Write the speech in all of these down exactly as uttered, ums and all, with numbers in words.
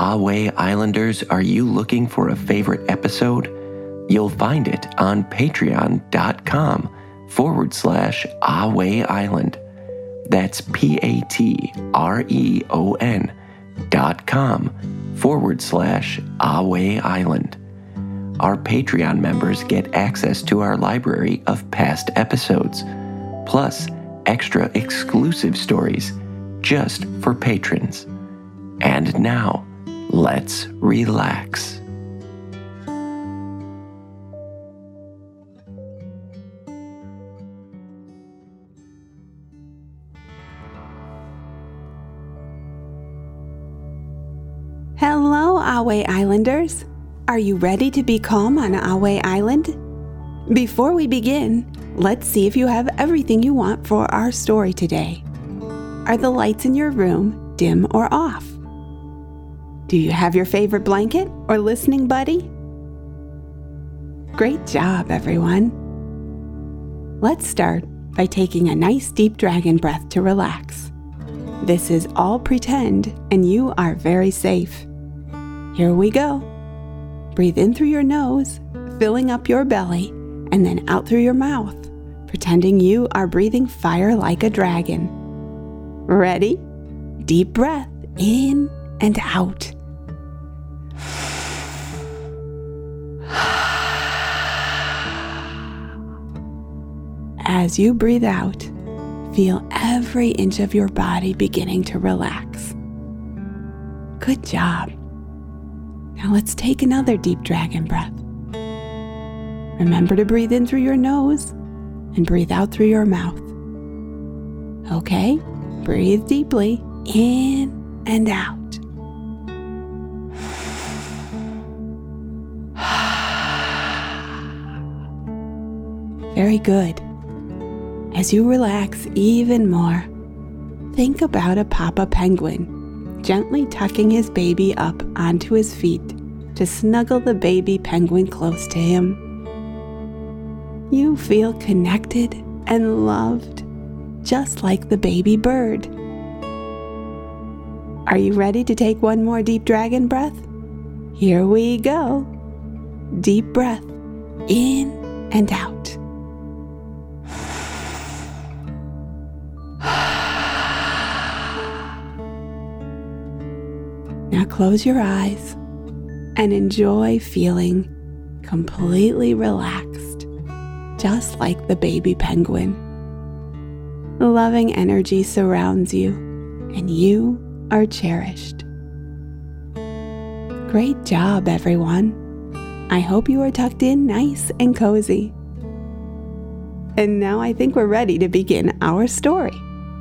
Ahway Islanders, are you looking for a favorite episode? You'll find it on patreon.com forward slash Ahway Island. That's P-A-T-R-E-O-N dot com forward slash Ahway Island. Our Patreon members get access to our library of past episodes, plus extra exclusive stories just for patrons. And now, let's relax. Hello, Ahway Islanders. Are you ready to be calm on Ahway Island? Before we begin, let's see if you have everything you want for our story today. Are the lights in your room dim or off? Do you have your favorite blanket or listening buddy? Great job, everyone. Let's start by taking a nice deep dragon breath to relax. This is all pretend, and you are very safe. Here we go. Breathe in through your nose, filling up your belly, and then out through your mouth, pretending you are breathing fire like a dragon. Ready? Deep breath in and out. As you breathe out, feel every inch of your body beginning to relax. Good job. Now let's take another deep dragon breath. Remember to breathe in through your nose and breathe out through your mouth. Okay, breathe deeply in and out. Very good. As you relax even more, think about a papa penguin gently tucking his baby up onto his feet to snuggle the baby penguin close to him. You feel connected and loved, just like the baby bird. Are you ready to take one more deep dragon breath? Here we go. Deep breath in and out. Now close your eyes and enjoy feeling completely relaxed, just like the baby penguin. Loving energy surrounds you, and you are cherished. Great job, everyone. I hope you are tucked in nice and cozy. And now I think we're ready to begin our story.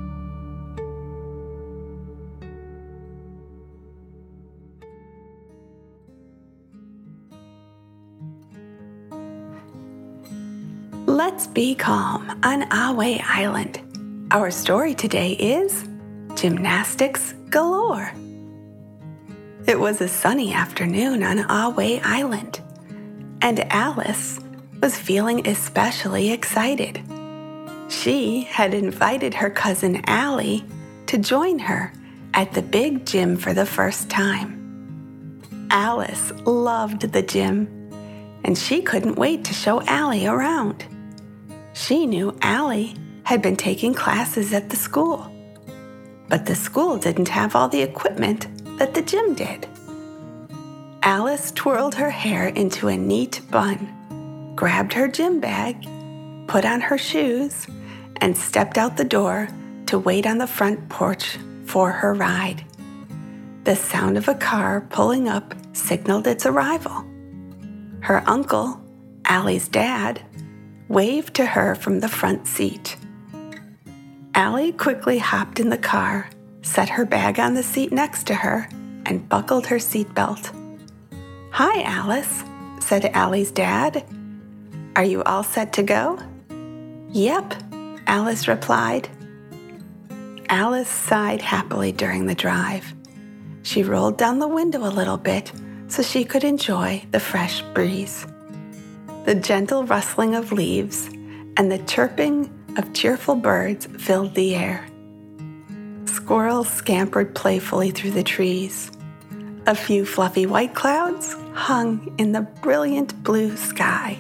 Let's be calm on Ahway Island. Our story today is Gymnastics Galore. It was a sunny afternoon on Ahway Island, and Alice was feeling especially excited. She had invited her cousin Allie to join her at the big gym for the first time. Alice loved the gym, and she couldn't wait to show Allie around. She knew Allie had been taking classes at the school, but the school didn't have all the equipment that the gym did. Alice twirled her hair into a neat bun, grabbed her gym bag, put on her shoes, and stepped out the door to wait on the front porch for her ride. The sound of a car pulling up signaled its arrival. Her uncle, Allie's dad, waved to her from the front seat. Allie quickly hopped in the car, set her bag on the seat next to her, and buckled her seatbelt. "Hi, Alice," said Allie's dad. "Are you all set to go?" "Yep," Alice replied. Alice sighed happily during the drive. She rolled down the window a little bit so she could enjoy the fresh breeze. The gentle rustling of leaves and the chirping of cheerful birds filled the air. Squirrels scampered playfully through the trees. A few fluffy white clouds hung in the brilliant blue sky.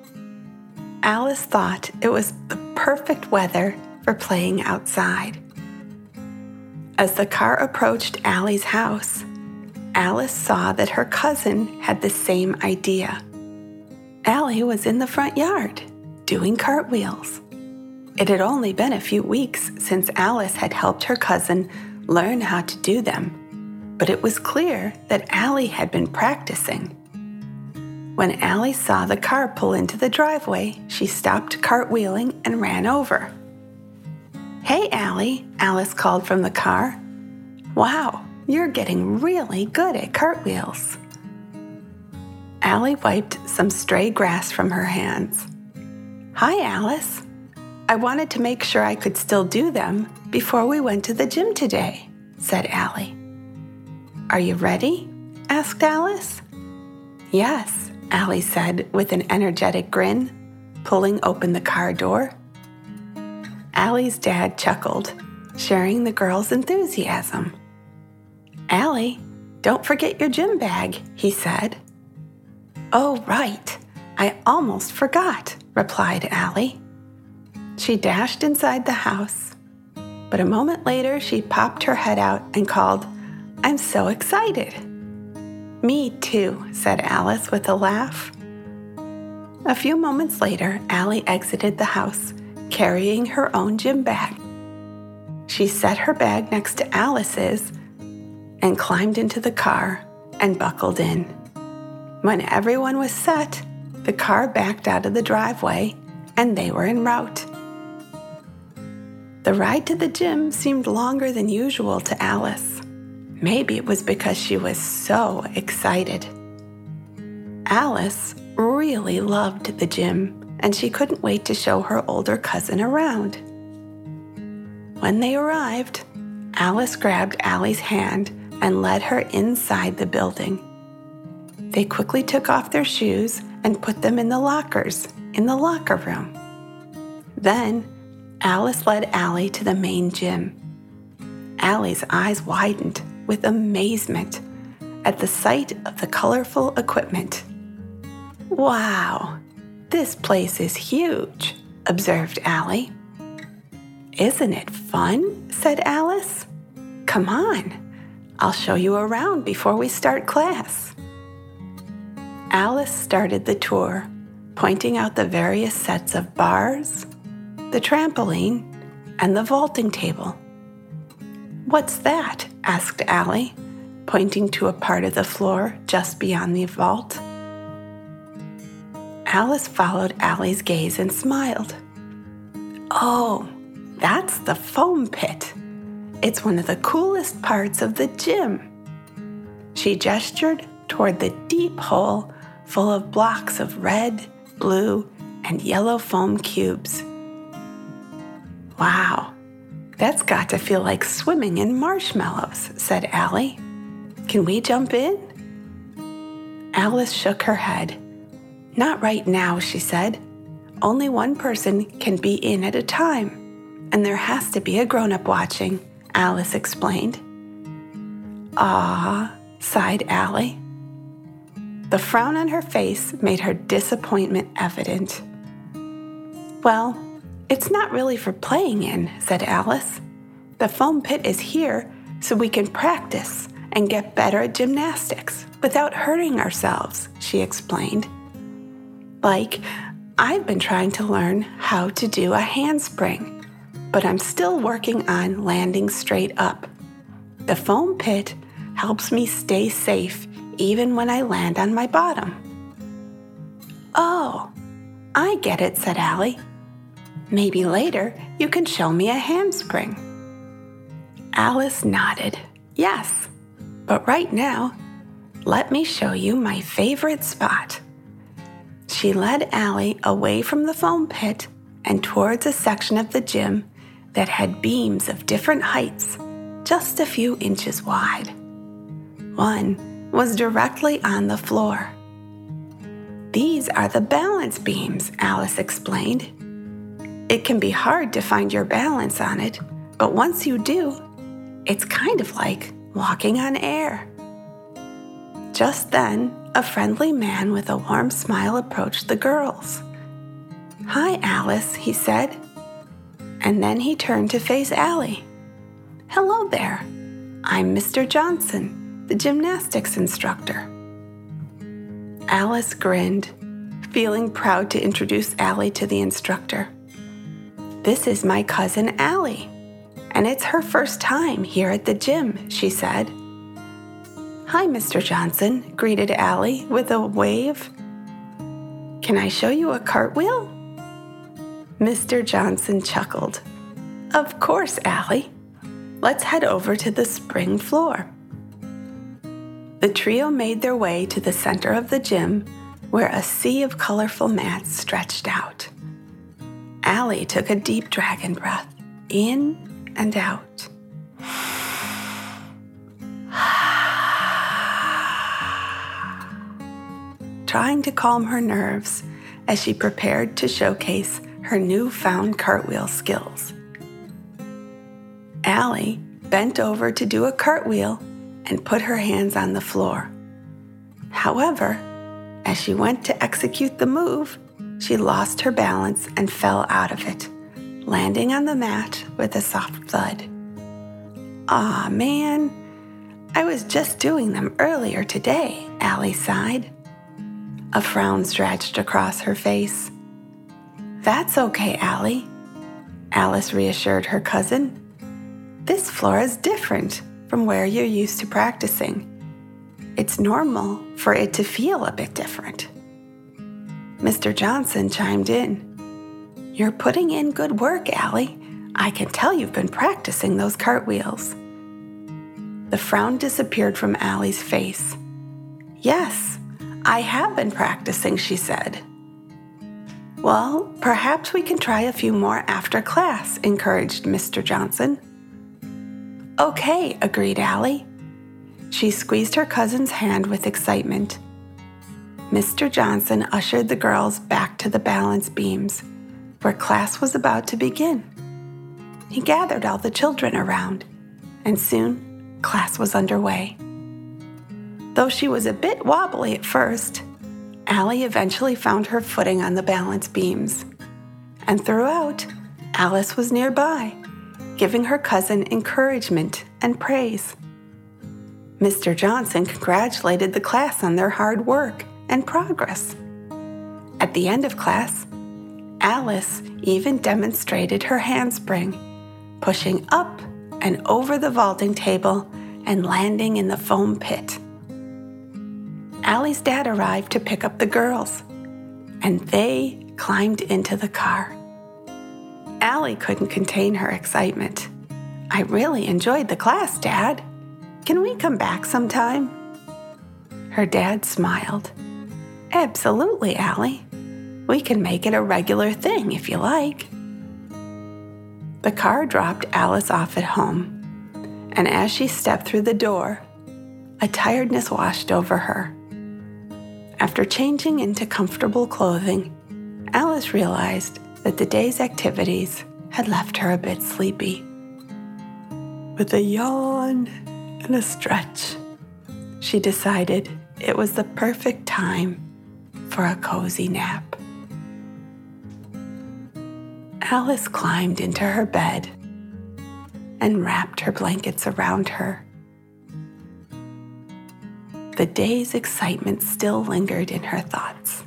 Alice thought it was the perfect weather for playing outside. As the car approached Allie's house, Alice saw that her cousin had the same idea. Allie was in the front yard, doing cartwheels. It had only been a few weeks since Alice had helped her cousin learn how to do them, but it was clear that Allie had been practicing. When Allie saw the car pull into the driveway, she stopped cartwheeling and ran over. "Hey, Allie," Alice called from the car. "Wow, you're getting really good at cartwheels." Allie wiped some stray grass from her hands. "Hi, Alice. I wanted to make sure I could still do them before we went to the gym today," said Allie. "Are you ready?" asked Alice. "Yes," Allie said with an energetic grin, pulling open the car door. Allie's dad chuckled, sharing the girls' enthusiasm. "Allie, don't forget your gym bag," he said. "Oh, right. I almost forgot," replied Allie. She dashed inside the house, but a moment later she popped her head out and called, "I'm so excited." "Me too," said Alice with a laugh. A few moments later, Allie exited the house, carrying her own gym bag. She set her bag next to Alice's and climbed into the car and buckled in. When everyone was set, the car backed out of the driveway and they were en route. The ride to the gym seemed longer than usual to Alice. Maybe it was because she was so excited. Alice really loved the gym, and she couldn't wait to show her older cousin around. When they arrived, Alice grabbed Allie's hand and led her inside the building. They quickly took off their shoes and put them in the lockers in the locker room. Then, Alice led Allie to the main gym. Allie's eyes widened with amazement at the sight of the colorful equipment. "Wow, this place is huge," observed Allie. "Isn't it fun?" said Alice. "Come on, I'll show you around before we start class." Alice started the tour, pointing out the various sets of bars, the trampoline, and the vaulting table. "What's that?" asked Allie, pointing to a part of the floor just beyond the vault. Alice followed Allie's gaze and smiled. "Oh, that's the foam pit. It's one of the coolest parts of the gym." She gestured toward the deep hole full of blocks of red, blue, and yellow foam cubes. "Wow, that's got to feel like swimming in marshmallows," said Allie. "Can we jump in?" Alice shook her head. "Not right now," she said. "Only one person can be in at a time, and there has to be a grown-up watching," Alice explained. "Ah," sighed Allie. The frown on her face made her disappointment evident. "Well, it's not really for playing in," said Alice. "The foam pit is here so we can practice and get better at gymnastics without hurting ourselves," she explained. "Like, I've been trying to learn how to do a handspring, but I'm still working on landing straight up. The foam pit helps me stay safe even when I land on my bottom." "Oh, I get it," said Allie. "Maybe later you can show me a handspring." Alice nodded. "Yes, but right now, let me show you my favorite spot." She led Allie away from the foam pit and towards a section of the gym that had beams of different heights, just a few inches wide. One was directly on the floor. "These are the balance beams," Alice explained. "It can be hard to find your balance on it, but once you do, it's kind of like walking on air." Just then, a friendly man with a warm smile approached the girls. "Hi, Alice," he said. And then he turned to face Allie. "Hello there. I'm Mister Johnson, the gymnastics instructor." Alice grinned, feeling proud to introduce Allie to the instructor. "This is my cousin Allie, and it's her first time here at the gym," she said. "Hi, Mister Johnson," greeted Allie with a wave. "Can I show you a cartwheel?" Mister Johnson chuckled. "Of course, Allie. Let's head over to the spring floor." The trio made their way to the center of the gym, where a sea of colorful mats stretched out. Allie took a deep dragon breath, in and out. Trying to calm her nerves as she prepared to showcase her newfound cartwheel skills. Allie bent over to do a cartwheel and put her hands on the floor. However, as she went to execute the move, she lost her balance and fell out of it, landing on the mat with a soft thud. "Aw, man, I was just doing them earlier today," Allie sighed. A frown stretched across her face. "That's okay, Allie," Alice reassured her cousin. "This floor is different from where you're used to practicing. It's normal for it to feel a bit different." Mister Johnson chimed in. "You're putting in good work, Allie. I can tell you've been practicing those cartwheels." The frown disappeared from Allie's face. "Yes, I have been practicing," she said. "Well, perhaps we can try a few more after class," encouraged Mister Johnson. "Okay," agreed Allie. She squeezed her cousin's hand with excitement. Mister Johnson ushered the girls back to the balance beams, where class was about to begin. He gathered all the children around, and soon class was underway. Though she was a bit wobbly at first, Allie eventually found her footing on the balance beams. And throughout, Alice was nearby, giving her cousin encouragement and praise. Mister Johnson congratulated the class on their hard work and progress. At the end of class, Alice even demonstrated her handspring, pushing up and over the vaulting table and landing in the foam pit. Allie's dad arrived to pick up the girls, and they climbed into the car. Allie couldn't contain her excitement. "I really enjoyed the class, Dad. Can we come back sometime?" Her dad smiled. "Absolutely, Allie. We can make it a regular thing if you like." The car dropped Alice off at home, and as she stepped through the door, a tiredness washed over her. After changing into comfortable clothing, Alice realized that the day's activities had left her a bit sleepy. With a yawn and a stretch, she decided it was the perfect time for a cozy nap. Alice climbed into her bed and wrapped her blankets around her. The day's excitement still lingered in her thoughts.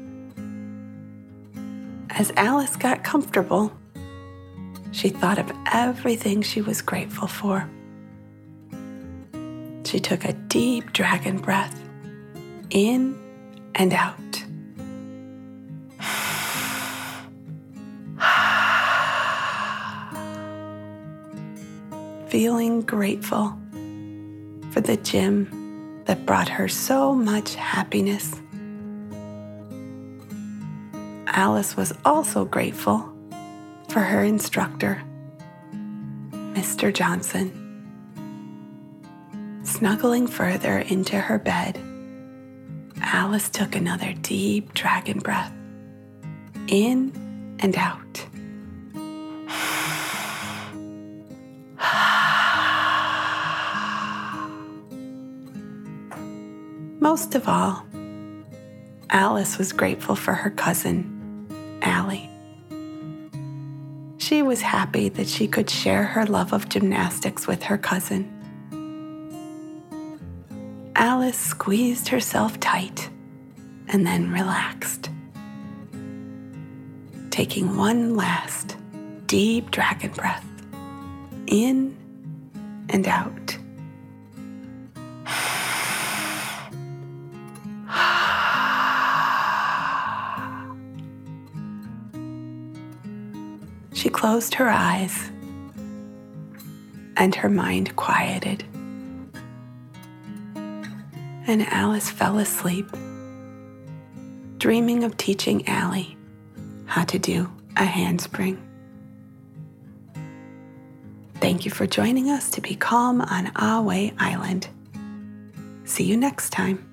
As Alice got comfortable, she thought of everything she was grateful for. She took a deep dragon breath, in and out. Feeling grateful for the gym that brought her so much happiness. Alice was also grateful for her instructor, Mister Johnson. Snuggling further into her bed, Alice took another deep dragon breath, in and out. Most of all, Alice was grateful for her cousin, Allie. She was happy that she could share her love of gymnastics with her cousin. Alice squeezed herself tight and then relaxed, taking one last deep dragon breath in and out. She closed her eyes, and her mind quieted. And Alice fell asleep, dreaming of teaching Allie how to do a handspring. Thank you for joining us to be calm on Ahway Island. See you next time.